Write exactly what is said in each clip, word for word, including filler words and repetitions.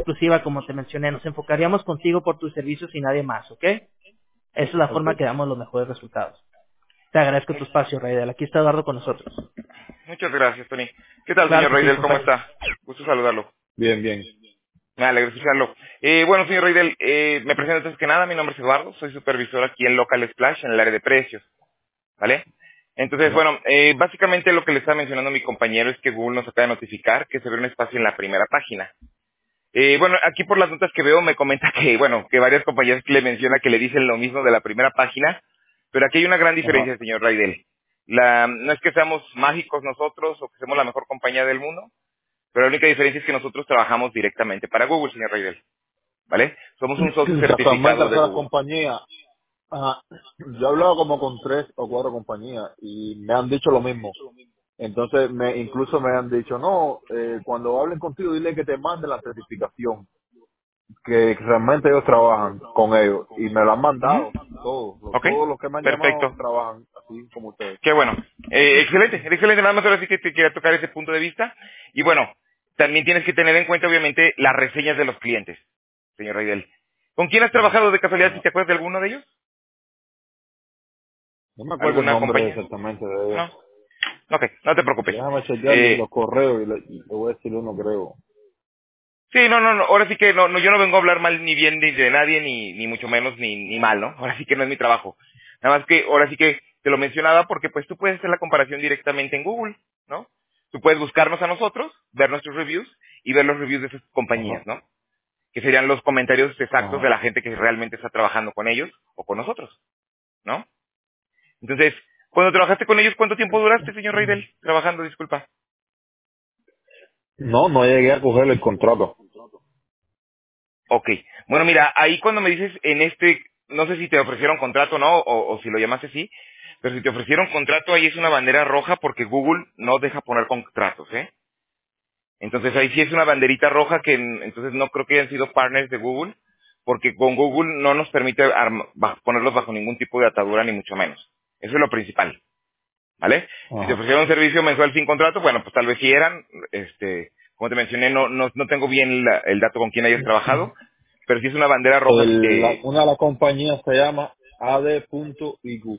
exclusiva, como te mencioné. Nos enfocaríamos contigo por tus servicios y nadie más, ¿ok? Esa es la Ok. forma que damos los mejores resultados. Te agradezco tu espacio, Raidel. Aquí está Eduardo con nosotros. Muchas gracias, Tony. ¿Qué tal, Claro señor que sí, Reidel? ¿Cómo compañero. está? Gusto saludarlo. Bien, bien. Me alegra escucharlo. Eh, bueno, señor Reidel, eh, me presento antes que nada. Mi nombre es Eduardo. Soy supervisor aquí en Local Splash, en el área de precios. ¿Vale? Entonces, Ajá. bueno, eh, básicamente lo que le estaba mencionando mi compañero es que Google nos acaba de notificar que se ve un espacio en la primera página. Eh, bueno, aquí por las notas que veo me comenta que, bueno, que varias compañías le menciona que le dicen lo mismo de la primera página, pero aquí hay una gran Ajá. diferencia, señor Raidel. La, no es que seamos mágicos nosotros o que seamos la mejor compañía del mundo, pero la única diferencia es que nosotros trabajamos directamente para Google, señor Raidel, ¿vale? Somos un socio Casualmente certificado de hace las Google. compañías, ajá, yo he hablado como con tres o cuatro compañías y me han dicho lo mismo. Entonces, me incluso me han dicho, no, eh, cuando hablen contigo, dile que te manden la certificación, que realmente ellos trabajan con ellos y me lo han Ujú. mandado, todos, los- ¿Ok? todos los que me han llamado Perfecto. trabajan así como ustedes. Qué bueno. Eh, excelente, excelente. Nada más ahora sí que te quería tocar ese punto de vista. Y bueno, también tienes que tener en cuenta, obviamente, las reseñas de los clientes, señor Raidel. ¿Con quién has Ajá. trabajado de casualidad, si Ajá. te acuerdas de alguno de ellos? No me acuerdo el ¿Alguna nombre compañía? exactamente de ellos. No. Ok, no te preocupes. Déjame chequear Eh, los correos y le, y le voy a decir uno, creo. sí, no, no, no. Ahora sí que no, no, yo no vengo a hablar mal ni bien ni de nadie, ni, ni mucho menos, ni, ni mal, ¿no? Ahora sí que no es mi trabajo. Nada más que, ahora sí que te lo mencionaba porque pues tú puedes hacer la comparación directamente en Google, ¿no? Tú puedes buscarnos a nosotros, ver nuestros reviews y ver los reviews de esas Ajá. compañías, ¿no? Que serían los comentarios exactos de Ajá. la gente que realmente está trabajando con ellos o con nosotros, ¿no? Entonces, cuando trabajaste con ellos, ¿cuánto tiempo duraste, señor Reidel? Trabajando, disculpa. No, no llegué a coger el contrato. Ok. Bueno, mira, ahí cuando me dices en este, no sé si te ofrecieron contrato o no, o, o si lo llamaste así, pero si te ofrecieron contrato, ahí es una bandera roja porque Google no deja poner contratos, ¿eh? Entonces ahí sí es una banderita roja que mm, entonces no creo que hayan sido partners de Google, porque con Google no nos permite arma- ba- ponerlos bajo ningún tipo de atadura ni mucho menos. Eso es lo principal, ¿vale? Si te Ajá. ofrecieron un servicio mensual sin contrato, bueno, pues tal vez sí eran, este, como te mencioné, no, no, no tengo bien la- el dato con quién hayas trabajado, pero sí es una bandera roja El, la- eh, una de las compañías se llama A D punto I Q.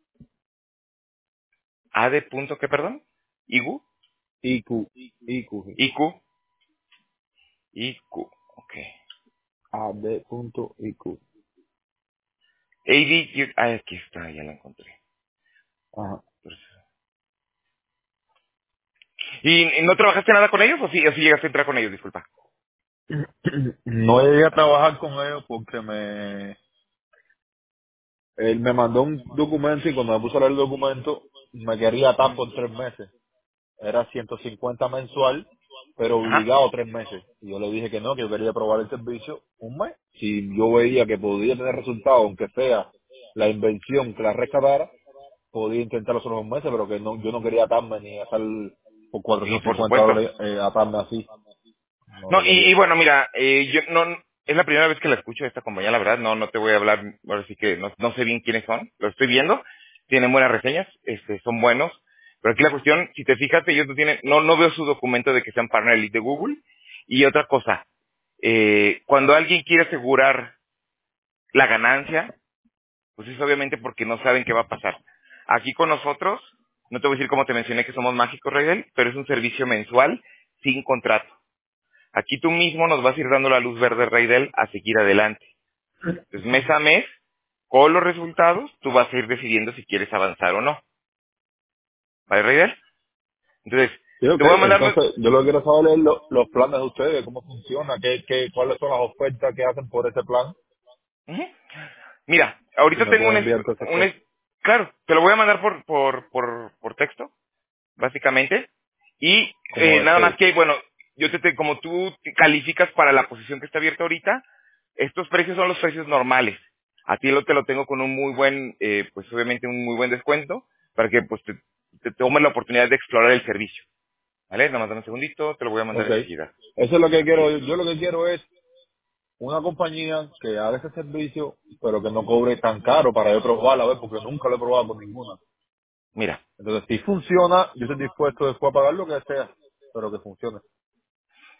A D punto, ¿qué, perdón? I Q, I Q. I Q. sí. I Q, I Q, ok. A D punto I Q. A D, ah, aquí está, ya la encontré. Ajá. ¿Y y no trabajaste nada con ellos o sí, o sí llegaste a entrar con ellos, disculpa? No llegué a trabajar con ellos porque me él me mandó un documento y cuando me puse a leer el documento me quería atar Ujú. por tres meses. Era ciento cincuenta mensual, pero Ajá. obligado tres meses. Y yo le dije que no, que yo quería probar el servicio un mes. Si yo veía que podía tener resultados, aunque sea la invención que la rescatara, podía intentarlo solo un mes, pero que no, yo no quería atarme ni hacer por Sí, cuatrocientos por cincuenta supuesto. dólares eh, atarme así. No No, lo y, y quería. bueno, mira, eh, yo no, es la primera vez que la escucho de esta compañía, la verdad, no, no te voy a hablar, ahora sí que no, no sé bien quiénes son, lo estoy viendo, tienen buenas reseñas, este, son buenos, pero aquí la cuestión, si te fijas, ellos no tienen, no, no veo su documento de que sean partner elite de Google, y otra cosa, eh, cuando alguien quiere asegurar la ganancia, pues es obviamente porque no saben qué va a pasar. Aquí con nosotros, no te voy a decir como te mencioné que somos mágicos, Raidel, pero es un servicio mensual sin contrato. Aquí tú mismo nos vas a ir dando la luz verde, Raidel, a seguir adelante. Entonces, mes a mes, con los resultados, tú vas a ir decidiendo si quieres avanzar o no. ¿Vale, Raidel? Entonces, Sí, ok. te voy a mandar... Entonces, yo lo que quiero saber es lo- los planes de ustedes, cómo funciona, qué, qué, cuáles son las ofertas que hacen por ese plan. Ujú. Mira, Si ahorita me tengo un... pueden es- enviar todas esas un cosas. es- claro, te lo voy a mandar por, por, por, por texto, básicamente. Y Como eh, nada más desee. que, bueno, yo te, te- como tú te calificas para la posición que está abierta ahorita, estos precios son los precios normales. A ti lo te lo tengo con un muy buen, eh, pues obviamente un muy buen descuento, para que pues te, te tomes la oportunidad de explorar el servicio. ¿Vale? Nada más dame un segundito, te lo voy a mandar Ok. enseguida. Eso es lo que Aquí. quiero. Yo lo que quiero es una compañía que haga ese servicio, pero que no cobre tan caro para yo probarla, a ver, porque nunca lo he probado con ninguna. Mira, Entonces, si funciona, yo estoy dispuesto después a pagar lo que sea, pero que funcione.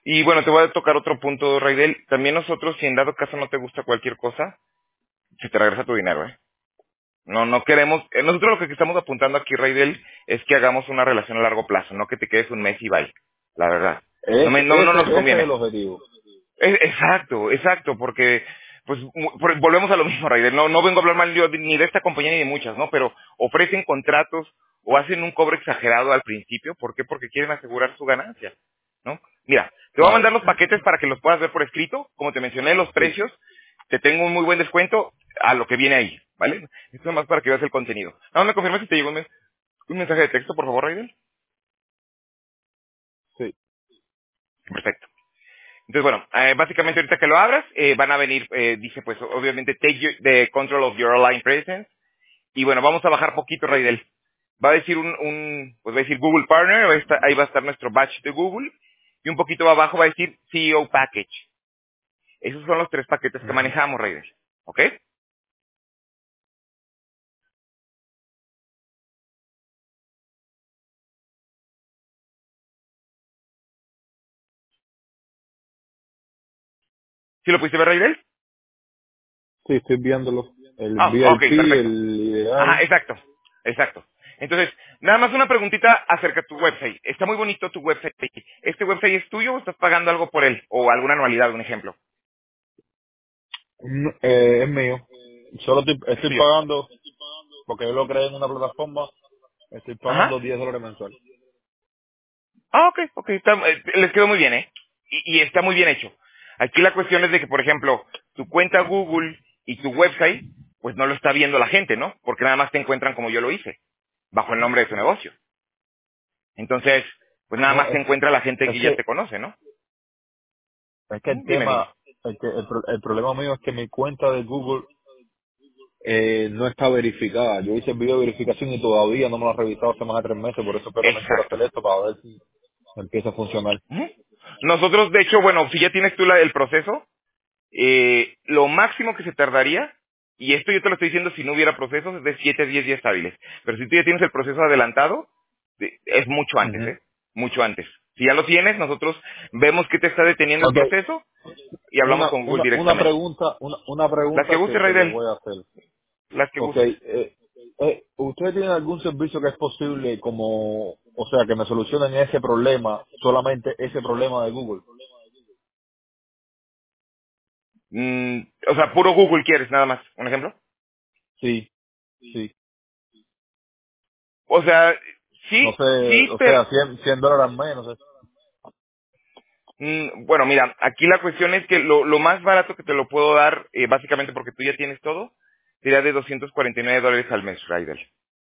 Y bueno, te voy a tocar otro punto, Raidel. También nosotros, si en dado caso no te gusta cualquier cosa, se te regresa tu dinero, ¿eh? No, no queremos, eh, nosotros lo que estamos apuntando aquí, Raidel, es que hagamos una relación a largo plazo, no que te quedes un mes y bye, la verdad. No Ese, me, no, no ese, nos ese es el conviene. objetivo. Es- exacto, exacto, porque pues mu- por- volvemos a lo mismo, Raidel. No, no vengo a hablar mal yo de- ni de esta compañía ni de muchas, ¿no? Pero ofrecen contratos o hacen un cobro exagerado al principio. ¿Por qué? Porque quieren asegurar su ganancia, ¿no? Mira, te voy a Claro. mandar los paquetes para que los puedas ver por escrito. Como te mencioné, los Sí, precios, te tengo un muy buen descuento a lo que viene ahí, ¿vale? Esto es más para que veas el contenido. Ahora me confirmas si te llegó un, men- un mensaje de texto, por favor, Raidel. sí. Perfecto. Entonces, bueno, eh, básicamente ahorita que lo abras, eh, van a venir, eh, dice pues, obviamente, take your- the control of your online presence. Y bueno, vamos a bajar poquito, Raidel. Va a decir un, un pues va a decir Google Partner, va a estar- ahí va a estar nuestro batch de Google. Y un poquito abajo va a decir C E O Package. Esos son los tres paquetes que Ujú. manejamos, Raidel. ¿Ok? ¿Sí lo pudiste ver, Raidel? Sí, estoy viéndolo. El Ah, ok, V I P, perfecto. el Ajá, ideal. exacto, exacto. Entonces, nada más una preguntita acerca de tu website. Está muy bonito tu website. ¿Este website es tuyo o estás pagando algo por él? O alguna anualidad, un ejemplo. Mm, eh, es mío. Solo estoy, Es estoy tuyo. pagando, porque yo lo creé en una plataforma, estoy Ajá. pagando diez dólares mensual. Ah, ok, ok. Está- eh, les quedó muy bien, ¿eh? Y, y está muy bien hecho. Aquí la cuestión es de que, por ejemplo, tu cuenta Google y tu website, pues no lo está viendo la gente, ¿no? Porque nada más te encuentran como yo lo hice, bajo el nombre de tu negocio. Entonces, pues nada No, más te es, encuentra la gente es que ya que te conoce, ¿no? es que el Mm, Dime, dime. tema, el, que el, pro- el problema mío es que mi cuenta de Google eh, no está verificada. Yo hice el video de verificación y todavía no me lo he revisado hace más de tres meses, por eso claramente quiero Exacto. hacer esto para ver si empieza a funcionar. Ujú. Nosotros, de hecho, bueno, si ya tienes tú la, el proceso, eh, lo máximo que se tardaría, y esto yo te lo estoy diciendo si no hubiera procesos, es de siete a diez días hábiles. Pero si tú ya tienes el proceso adelantado, de- es mucho antes, Ujú. ¿eh? Mucho antes. Si ya lo tienes, nosotros vemos que te está deteniendo el Ok, proceso y hablamos una, con Google una, una directamente. pregunta, una, una Las que pregunta guste, que, que le Raidel, voy a hacer. las que Ok, gustes. eh, eh, ¿ustedes tienen algún servicio que es posible como, o sea, que me solucionen ese problema, solamente ese problema de Google? Mm, o sea, puro Google quieres, nada más. ¿Un ejemplo? Sí, sí. O sea, No sí, sé, sí, o pero sea, cien cien dólares menos. Mm, bueno, mira, aquí la cuestión es que lo, lo más barato que te lo puedo dar, eh, básicamente porque tú ya tienes todo, sería de doscientos cuarenta y nueve dólares al mes, Ryder.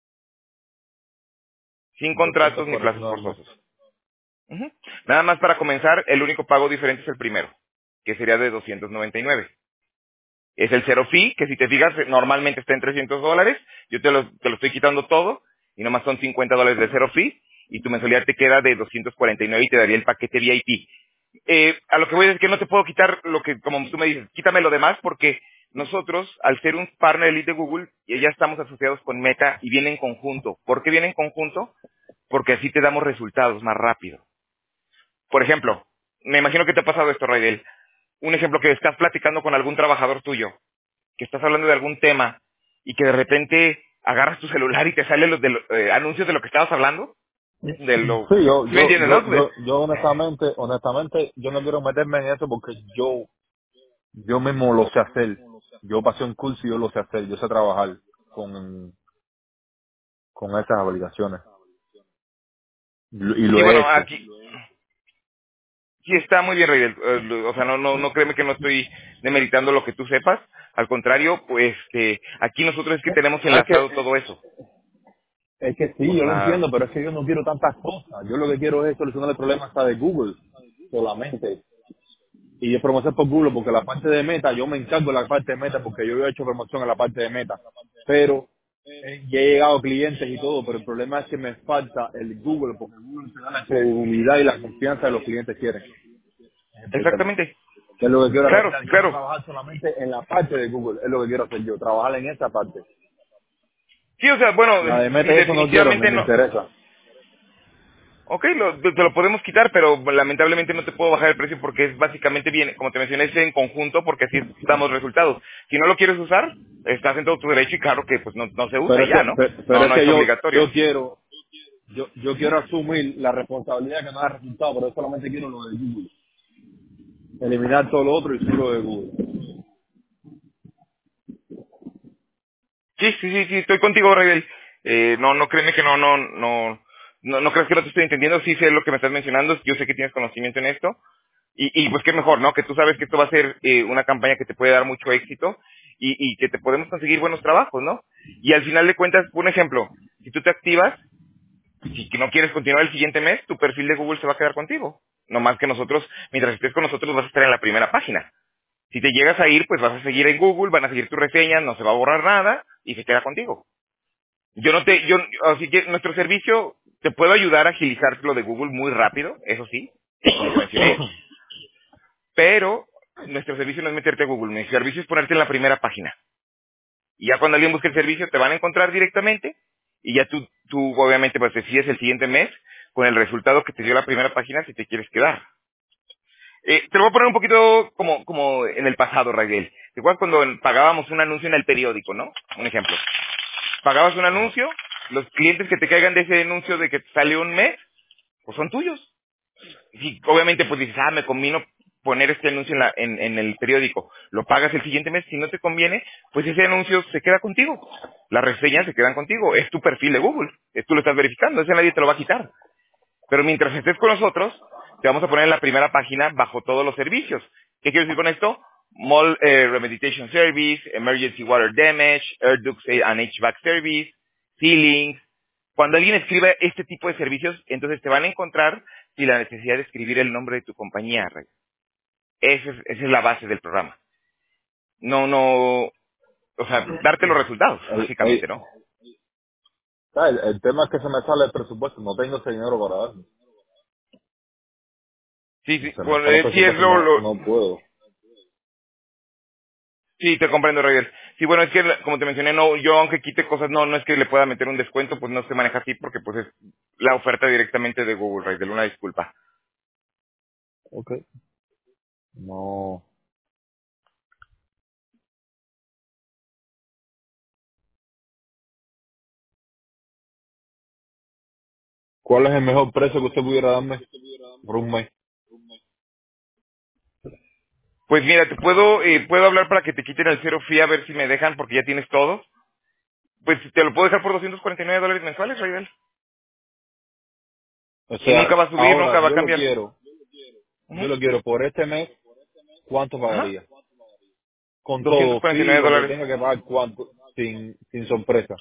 Sin doscientos contratos ni cuarenta y plazos nueve al mes. forzosos. Ujú. Nada más para comenzar, el único pago diferente es el primero, que sería de doscientos noventa y nueve. Es el cero fee, que si te fijas, eh, normalmente está en trescientos dólares. Yo te lo, te lo estoy quitando todo, y nomás son cincuenta dólares de cero fee, y tu mensualidad te queda de doscientos cuarenta y nueve y te daría el paquete V I P. Eh, a lo que voy es que no te puedo quitar lo que, como tú me dices, quítame lo demás porque nosotros, al ser un partner elite de Google, ya ya estamos asociados con Meta y viene en conjunto. ¿Por qué viene en conjunto? Porque así te damos resultados más rápido. Por ejemplo, me imagino que te ha pasado esto, Raidel. Un ejemplo que estás platicando con algún trabajador tuyo, que estás hablando de algún tema y que de repente agarras tu celular y te salen los de los, eh, anuncios de lo que estabas hablando, de lo, Sí, yo, ¿sí me yo, entiendes, yo, no? yo, yo honestamente, honestamente, yo no quiero meterme en eso porque yo, yo mismo lo sé hacer. Yo pasé un curso y yo lo sé hacer. Yo sé trabajar con, con esas aplicaciones. Y lo y Sí, lo he bueno, hecho. aquí, sí, está muy bien, Rey. Eh, lo- O sea, no, no, no créeme que no estoy demeritando lo que tú sepas. Al contrario, pues, este, aquí nosotros es que tenemos No, es que, enlazado todo eso. es que sí, O yo lo sea, entiendo, pero es que yo no quiero tantas cosas. Yo lo que quiero es solucionar el problema hasta de Google, solamente. Y yo promoción por Google, porque la parte de Meta, yo me encargo de la parte de Meta, porque yo he hecho promoción en la parte de Meta. Pero eh, ya he llegado clientes y todo, pero el problema es que me falta el Google, porque Google te da la credibilidad y la confianza de los clientes quieren. Es el problema. exactamente. Que es lo que quiero Claro, arreglar. Quiero claro. trabajar solamente en la parte de Google. Es lo que quiero hacer yo, trabajar en esa parte. Sí, o sea, bueno, La de sí, Meta eso no quiero, ni definitivamente me no. interesa. Ok, lo, te te lo podemos quitar, pero lamentablemente no te puedo bajar el precio porque es básicamente bien, como te mencioné, es en conjunto porque así damos resultados. Si no lo quieres usar, estás en todo tu derecho y claro que pues no, no se usa Pero y es ya, que, ¿no? pe- pero No, es no que es yo, obligatorio. yo quiero, yo, yo quiero asumir la responsabilidad que me da resultado, pero yo solamente quiero lo de Google. Eliminar todo lo otro y solo lo de Google. Sí, sí, sí, sí, estoy contigo, Raquel. Eh, no, no créeme que no, no, no, no, no crees que no te estoy entendiendo. Sí sé lo que me estás mencionando. Yo sé que tienes conocimiento en esto. Y, y pues qué mejor, ¿no? Que tú sabes que esto va a ser eh, una campaña que te puede dar mucho éxito y, y que te podemos conseguir buenos trabajos, ¿no? Y al final de cuentas, un ejemplo, si tú te activas, si que no quieres continuar el siguiente mes, tu perfil de Google se va a quedar contigo. No más que nosotros, mientras estés con nosotros, vas a estar en la primera página. Si te llegas a ir, pues vas a seguir en Google, van a seguir tus reseñas, no se va a borrar nada y se queda contigo. Yo no te, yo, así que nuestro servicio te puedo ayudar a agilizar lo de Google muy rápido, eso sí, como te mencioné, pero nuestro servicio no es meterte a Google, nuestro servicio es ponerte en la primera página. Y ya cuando alguien busque el servicio te van a encontrar directamente y ya tú, tú obviamente pues decides el siguiente mes con el resultado que te dio la primera página si te quieres quedar. Eh, te lo voy a poner un poquito como, como en el pasado, Raquel. ¿Te acuerdas cuando pagábamos un anuncio en el periódico, no? Un ejemplo. Pagabas un Ajá. anuncio, los clientes que te caigan de ese anuncio de que te sale un mes, pues son tuyos. Y obviamente pues dices, ah, me convino poner este anuncio en, la- en, en el periódico. Lo pagas el siguiente mes, si no te conviene, pues ese anuncio se queda contigo. Las reseñas se quedan contigo. Es tu perfil de Google. Es- Tú lo estás verificando, ese nadie te lo va a quitar. Pero mientras estés con nosotros, te vamos a poner en la primera página bajo todos los servicios. ¿Qué quiero decir con esto? Mall eh, Remediation Service, Emergency Water Damage, Air Ducts and H V A C Service, Ceilings. Cuando alguien escribe este tipo de servicios, entonces te van a encontrar sin la necesidad de escribir el nombre de tu compañía, Rey. Esa es, esa es la base del programa. No, no, o sea, darte los resultados, El, básicamente, el, ¿no? el, el tema es que se me sale el presupuesto, no tengo ese dinero para darme. Sí, sí, Se me bueno, sale el eh, sí es presupuesto, lo, no, lo- no puedo. Sí, te comprendo, Roger. Sí, bueno, es que, como te mencioné, no, yo aunque quite cosas, no, no es que le pueda meter un descuento, pues no se maneja así, porque pues es la oferta directamente de Google, Roger, una disculpa. Ok. No. ¿Cuál es el mejor precio que usted pudiera darme por un mes? Pues mira, te puedo, eh, puedo hablar para que te quiten el cero fee a ver si me dejan, porque ya tienes todo. Pues te lo puedo dejar por doscientos cuarenta y nueve dólares mensuales, Roger. O Y nunca sea, va a subir, nunca ahora va a yo lo cambiar. quiero, yo Ujú. lo quiero por este mes, ¿cuánto Ajá. pagaría? Con doscientos todo, cuarenta y sí, nueve lo que dólares. tenga que pagar, ¿cuánto? Sin, sin sorpresa.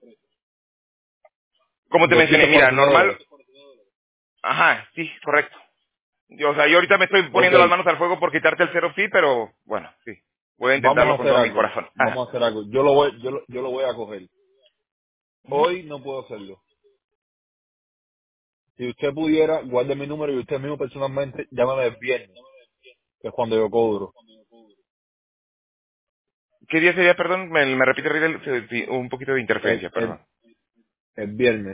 Como te mencioné, doscientos mira, cuarenta y nueve normal, dólares. ajá, sí, correcto. Yo, o sea, yo ahorita me estoy Ok, poniendo las manos al fuego por quitarte el cero fee, pero bueno, sí. Voy a vamos intentarlo a con hacer todo mi algo, corazón. Ajá. vamos a hacer algo. Yo lo voy, yo lo, yo lo voy a coger. Ujú. Hoy no puedo hacerlo. Si usted pudiera, guarde mi número y usted mismo personalmente, llámame el viernes, que es cuando yo cobro. ¿Qué día sería, perdón? Me, me repite Riddle, Se- sí, un poquito de El, interferencia, el, perdón. el viernes.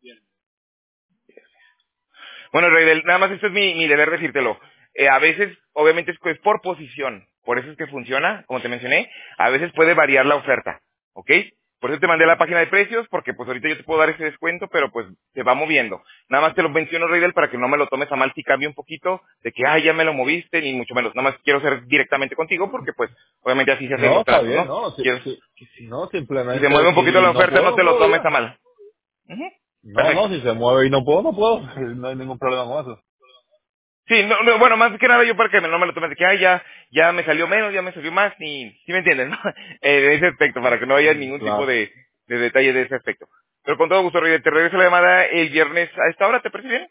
Bueno, Reidel, nada más esto es mi, mi deber decírtelo. Eh, a veces, obviamente, es, es por posición. Por eso es que funciona, como te mencioné. A veces puede variar la oferta, ¿ok? Por eso te mandé la página de precios, porque pues ahorita yo te puedo dar ese descuento, pero pues se va moviendo. Nada más te lo menciono, Reidel, para que no me lo tomes a mal si cambia un poquito, de que, ah, ya me lo moviste, ni mucho menos. Nada más quiero ser directamente contigo, porque pues, obviamente así se hacen No, los está tratos, bien, ¿no? no, si, Quiero, si, que si, no, si se mueve simplemente un poquito si la no oferta, puedo, no no te lo puedo tomes ya. a mal. Ujú. No, no, Perfecto. si se mueve y no puedo, no puedo. No hay ningún problema con eso. Sí, no, no, bueno, más que nada yo para que no me lo tomen de que, ay, ya, ya me salió menos, ya me salió más, ni, ¿sí me entienden, no? Eh, de ese aspecto, para que no haya Mm, ningún tipo claro. de, de detalle de ese aspecto. Pero con todo gusto, Rey, te regreso la llamada el viernes a esta hora, ¿te parece bien?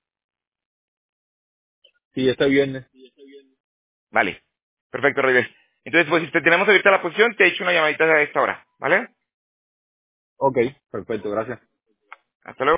Sí, este viernes. Vale. Perfecto, Rey. Entonces, pues, si te tenemos ahorita la posición, te he hecho una llamadita a esta hora, ¿vale? Ok, perfecto, gracias. Hasta luego.